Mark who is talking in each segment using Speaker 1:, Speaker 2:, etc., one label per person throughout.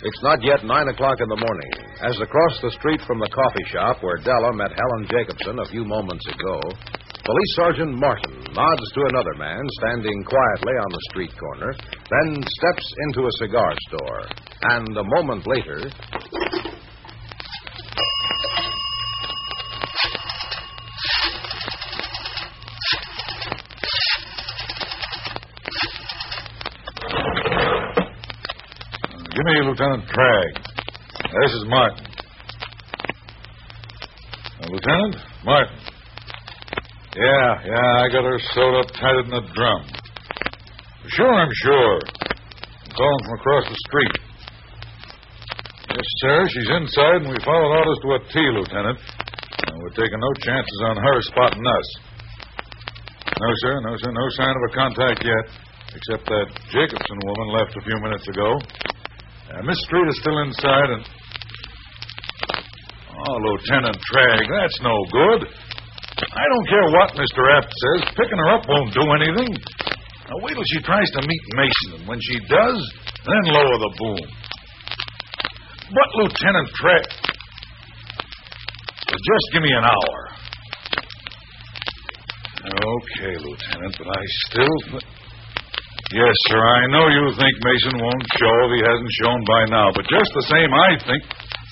Speaker 1: It's not yet 9 o'clock in the morning. As across the street from the coffee shop where Della met Helen Jacobson a few moments ago, Police Sergeant Martin nods to another man standing quietly on the street corner, then steps into a cigar store. And a moment later...
Speaker 2: Give me Lieutenant Tragg. This is Martin. Lieutenant? Martin. Yeah, I got her sewed up tight in the drum. Sure, I'm sure. I'm calling from across the street. Yes, sir, she's inside, and we followed orders to a T, Lieutenant. We're taking no chances on her spotting us. No, sir, no sign of a contact yet, except that Jacobson woman left a few minutes ago. Miss Street is still inside, and... Oh, Lieutenant Tragg, that's no good. I don't care what Mr. Apt says. Picking her up won't do anything. Now, wait till she tries to meet Mason, and when she does, then lower the boom. But, Lieutenant Tragg... Just give me an hour. Okay, Lieutenant, but I still... Yes, sir, I know you think Mason won't show if he hasn't shown by now, but just the same, I think...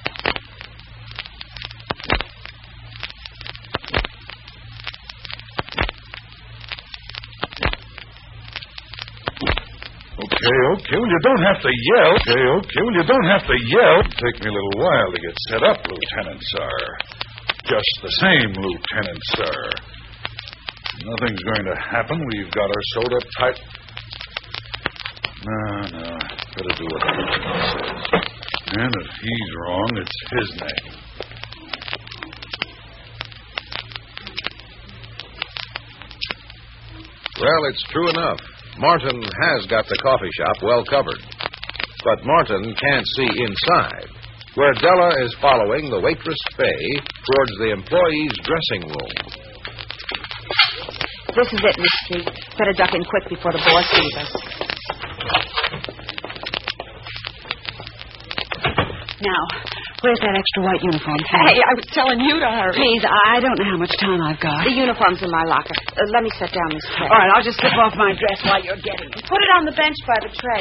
Speaker 2: Okay, well, you don't have to yell. Okay, well, you don't have to yell. It'll take me a little while to get set up, Lieutenant, sir. Just the same, Lieutenant, sir. Nothing's going to happen. We've got her sewed up tight... No. Better do what the lieutenant says. And if he's wrong, it's his name.
Speaker 1: Well, it's true enough. Martin has got the coffee shop well covered. But Martin can't see inside, where Della is following the waitress Faye towards the employee's dressing room.
Speaker 3: This is it, Miss Street. Better duck in quick before the boss sees us. Now, where's that extra white uniform?
Speaker 4: Hey, I was telling you to hurry.
Speaker 3: Please, I don't know how much time I've got.
Speaker 4: The uniform's in my locker. Let me set down this tray.
Speaker 3: All right, I'll just slip off my dress while you're getting it.
Speaker 4: Put it on the bench by the tray.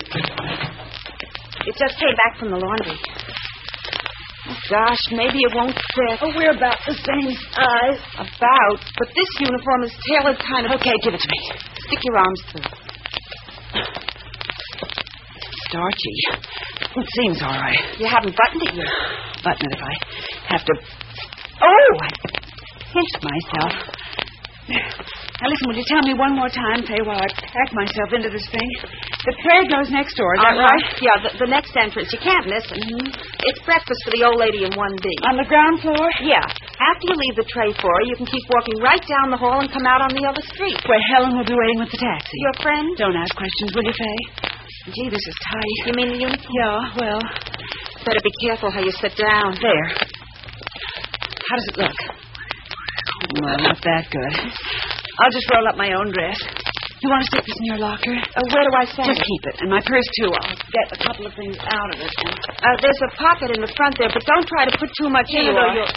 Speaker 4: It just came back from the laundry. Oh, gosh, maybe it won't fit.
Speaker 3: Oh, we're about the same size.
Speaker 4: About? But this uniform is tailored kind of...
Speaker 3: Okay, give it to me.
Speaker 4: Stick your arms through.
Speaker 3: Starchy. It seems all right.
Speaker 4: You haven't buttoned it yet.
Speaker 3: Button it if I have to... Oh, I pinched myself. Now, listen, will you tell me one more time, Faye, while I pack myself into this thing? The tray goes next door, is that right?
Speaker 4: Yeah, the next entrance. You can't miss it. Mm-hmm. It's breakfast for the old lady in 1B.
Speaker 3: On the ground floor?
Speaker 4: Yeah. After you leave the tray for her, you can keep walking right down the hall and come out on the other street.
Speaker 3: Where Helen will be waiting with the taxi.
Speaker 4: Your friend?
Speaker 3: Don't ask questions, will you, Faye? Gee, this is tight.
Speaker 4: You mean the uniform?
Speaker 3: Yeah, well...
Speaker 4: Better be careful how you sit down.
Speaker 3: There. How does it look? Well, not that good. I'll just roll up my own dress. You want to stick this in your locker?
Speaker 4: Where do I send it?
Speaker 3: Just keep it. And my purse, too. I'll get a couple of things out of it.
Speaker 4: There's a pocket in the front there, but don't try to put too much in.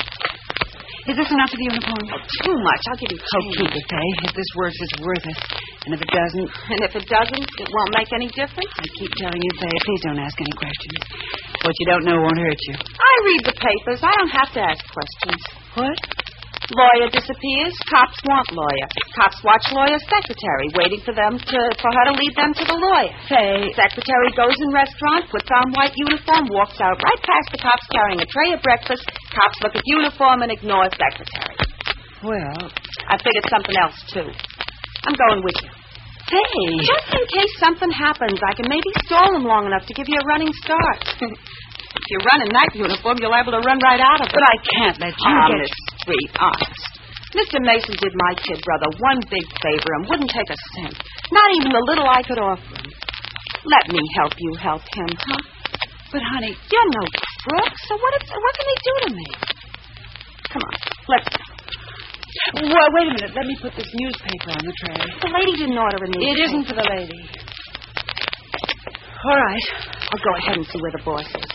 Speaker 3: Is this enough for the uniform?
Speaker 4: Oh, too much. I'll give you change.
Speaker 3: Keep it, Faye. If this works, it's worth it. And if it doesn't...
Speaker 4: And if it doesn't, it won't make any difference?
Speaker 3: I keep telling you, Faye, please don't ask any questions. What you don't know won't hurt you.
Speaker 4: I read the papers. I don't have to ask questions.
Speaker 3: What?
Speaker 4: Lawyer disappears. Cops want lawyer. Cops watch lawyer's secretary, waiting for her to lead them to the lawyer.
Speaker 3: Faye.
Speaker 4: Secretary goes in restaurant, puts on white uniform, walks out right past the cops carrying a tray of breakfast. Cops look at uniform and ignore secretary.
Speaker 3: Well,
Speaker 4: I figured something else, too. I'm going with you.
Speaker 3: Faye.
Speaker 4: Just in case something happens, I can maybe stall them long enough to give you a running start. If you run in that uniform, you'll be able to run right out of it.
Speaker 3: But I can't let you get...
Speaker 4: Miss Street, honest. Mr. Mason did my kid brother one big favor and wouldn't take a cent. Not even the little I could offer him. Let me help you help him, huh?
Speaker 3: But, honey...
Speaker 4: You're no crook, so what can they do to me? Come on, let's go.
Speaker 3: Well, wait a minute. Let me put this newspaper on the tray.
Speaker 4: The lady didn't order a newspaper.
Speaker 3: It isn't for the lady. All right.
Speaker 4: I'll go ahead and see where the boss is.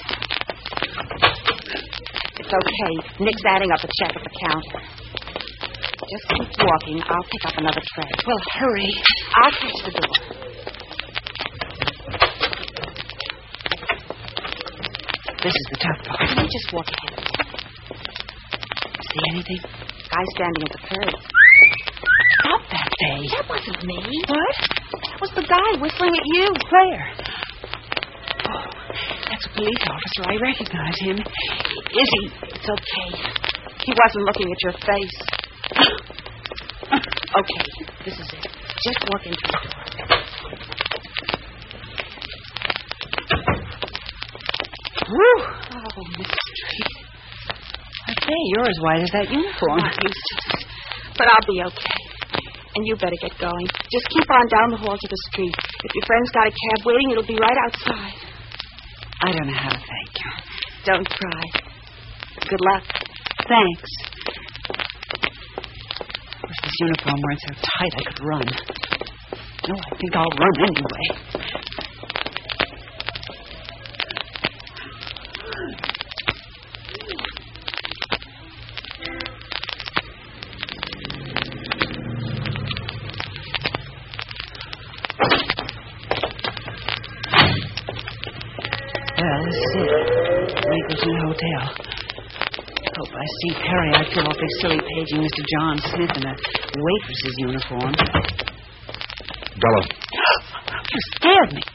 Speaker 4: It's okay. Nick's adding up a check at the counter. Just keep walking. I'll pick up another tray.
Speaker 3: Well, hurry.
Speaker 4: I'll catch the door.
Speaker 3: This is the tough part.
Speaker 4: You just walk ahead.
Speaker 3: See anything?
Speaker 4: Guy standing at the curb.
Speaker 3: Stop that, Faye.
Speaker 4: That wasn't me.
Speaker 3: What?
Speaker 4: That was the guy whistling at you.
Speaker 3: Where? Oh, that's a police officer. I recognize him. Is he?
Speaker 4: It's okay. He wasn't looking at your face. Okay, this is it. Just walk into the door.
Speaker 3: Whew.
Speaker 4: Oh, Miss Street.
Speaker 3: I say, you're as white as that uniform.
Speaker 4: I'm not used to this. But I'll be okay. And you better get going. Just keep on down the hall to the street. If your friend's got a cab waiting, it'll be right outside.
Speaker 3: I don't know how to thank you.
Speaker 4: Don't cry. Good luck.
Speaker 3: Thanks. Of course, this uniform weren't so tight I could run. No, I think I'll run anyway. Well, this is it. Nicholson Hotel. Hope I see Perry. I'd feel awfully silly paging Mr. John Smith in a waitress's uniform.
Speaker 1: Della.
Speaker 3: You scared me.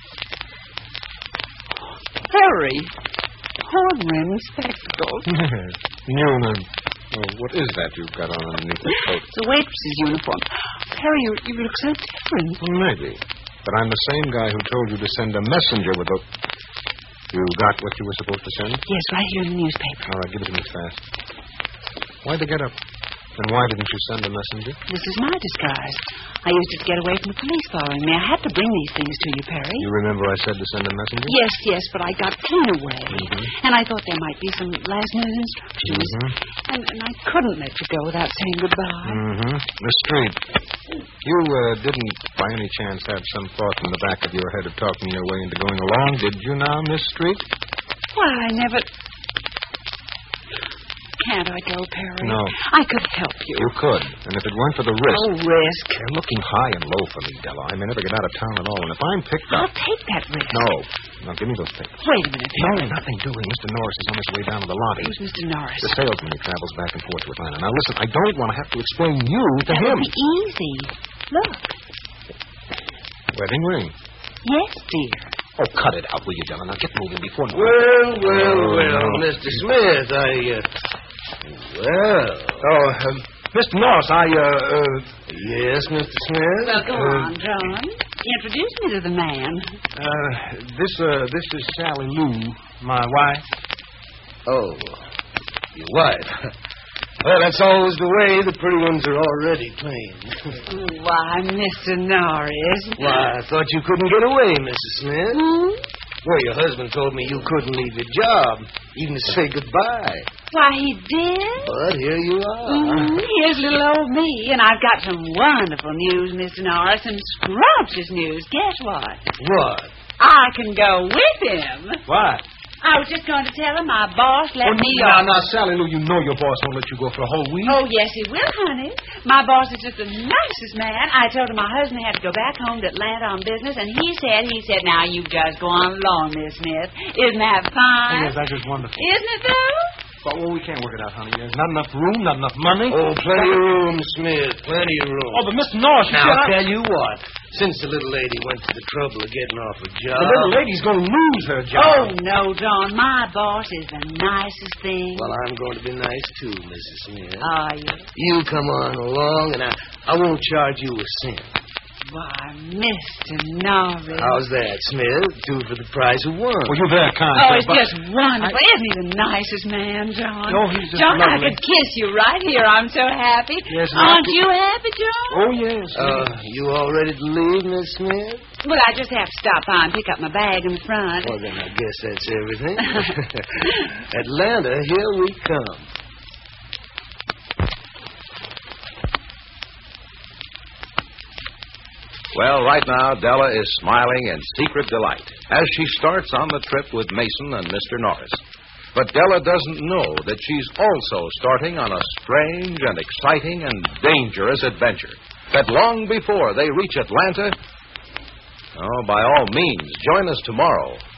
Speaker 3: Perry. Horn-rimmed spectacles.
Speaker 1: Newman. Oh, what is that you've got on underneath the coat?
Speaker 3: It's a waitress's uniform. Perry, you look so different.
Speaker 5: Well, maybe. But I'm the same guy who told you to send a messenger with a... You got what you were supposed to send?
Speaker 3: Yes, right here in the newspaper.
Speaker 5: All right, give it to me fast. Why'd they get up? And why didn't you send a messenger?
Speaker 3: This is my disguise. I used it to get away from the police following me. I had to bring these things to you, Perry.
Speaker 5: You remember I said to send a messenger?
Speaker 3: Yes, but I got clean away.
Speaker 5: Mm-hmm.
Speaker 3: And I thought there might be some last-minute instructions.
Speaker 5: Mm-hmm.
Speaker 3: And I couldn't let you go without saying goodbye.
Speaker 5: Mm-hmm. Miss Street, you didn't by any chance have some thought in the back of your head of talking your way into going along, did you now, Miss Street?
Speaker 3: Why, I never... Can't I go, Perry?
Speaker 5: No.
Speaker 3: I could help you.
Speaker 5: You could. And if it weren't for the risk...
Speaker 3: Oh, risk.
Speaker 5: You're looking high and low for me, Della. I may never get out of town at all. And if I'm picked up...
Speaker 3: I'll take that risk.
Speaker 5: No. Now, give me those papers.
Speaker 3: Wait a minute, Perry.
Speaker 5: No, nothing doing. Mr. Norris is on his way down to the lobby.
Speaker 3: Who's Mr. Norris?
Speaker 5: The salesman who travels back and forth to Atlanta. Now, listen, I don't want to have to explain you to
Speaker 3: That
Speaker 5: him.
Speaker 3: would be easy. Look.
Speaker 5: Wedding ring.
Speaker 3: Yes, dear.
Speaker 5: Oh, cut it out, will you, Della? Now, get moving before...
Speaker 6: Well, Mr. Smith,
Speaker 5: Mr. Norris,
Speaker 6: Yes, Mr. Smith?
Speaker 3: Well, go on, John. Introduce me to the man.
Speaker 5: This is Sally Lou, my wife.
Speaker 6: Oh, your wife. Well, that's always the way. The pretty ones are already plain.
Speaker 3: Why, Mr. Norris.
Speaker 6: Why, I thought you couldn't get away, Mrs. Smith.
Speaker 3: Hmm?
Speaker 6: Well, your husband told me you couldn't leave your job, even to say goodbye.
Speaker 3: Why, he did?
Speaker 6: But here you are.
Speaker 3: Mm-hmm. Here's little old me, and I've got some wonderful news, Mr. Norris, some scrumptious news. Guess what?
Speaker 6: What?
Speaker 3: I can go with him.
Speaker 6: Why?
Speaker 3: I was just going to tell him my boss let me off.
Speaker 5: Now, Sally Lou, you know your boss won't let you go for a whole week.
Speaker 3: Oh, yes, he will, honey. My boss is just the nicest man. I told him my husband had to go back home to Atlanta on business, and he said, now you just go on along, Miss Smith. Isn't that fine?
Speaker 5: Yes, that's just wonderful.
Speaker 3: Isn't it, though?
Speaker 5: But, we can't work it out, honey. There's not enough room, not enough money.
Speaker 6: Oh, plenty of room, Smith. Plenty of room.
Speaker 5: Oh, but Mr. Norris,
Speaker 6: Now, I'll tell you what. Since the little lady went to the trouble of getting off her job...
Speaker 5: The little lady's going to lose her job.
Speaker 3: Oh, no, John. My boss is the nicest thing.
Speaker 6: Well, I'm going to be nice, too, Mrs. Smith.
Speaker 3: Are you?
Speaker 6: You come on along, and I won't charge you a cent.
Speaker 3: Why, Mr. Norris.
Speaker 6: How's that, Smith? Two for the price of one.
Speaker 5: Well, you're very kind.
Speaker 3: Oh,
Speaker 5: sir,
Speaker 3: it's
Speaker 5: but
Speaker 3: just wonderful. Isn't he the nicest man, John?
Speaker 5: No, he's just
Speaker 3: John, I
Speaker 5: lovely.
Speaker 3: could kiss you right here. I'm so happy.
Speaker 5: Yes,
Speaker 3: Aren't you happy, John?
Speaker 5: Oh, yes.
Speaker 6: You all ready to leave, Miss Smith?
Speaker 3: Well, I just have to stop by and pick up my bag in the front.
Speaker 6: Well, then I guess that's everything. Atlanta, here we come.
Speaker 1: Well, right now, Della is smiling in secret delight as she starts on the trip with Mason and Mr. Norris. But Della doesn't know that she's also starting on a strange and exciting and dangerous adventure. That long before they reach Atlanta, by all means, join us tomorrow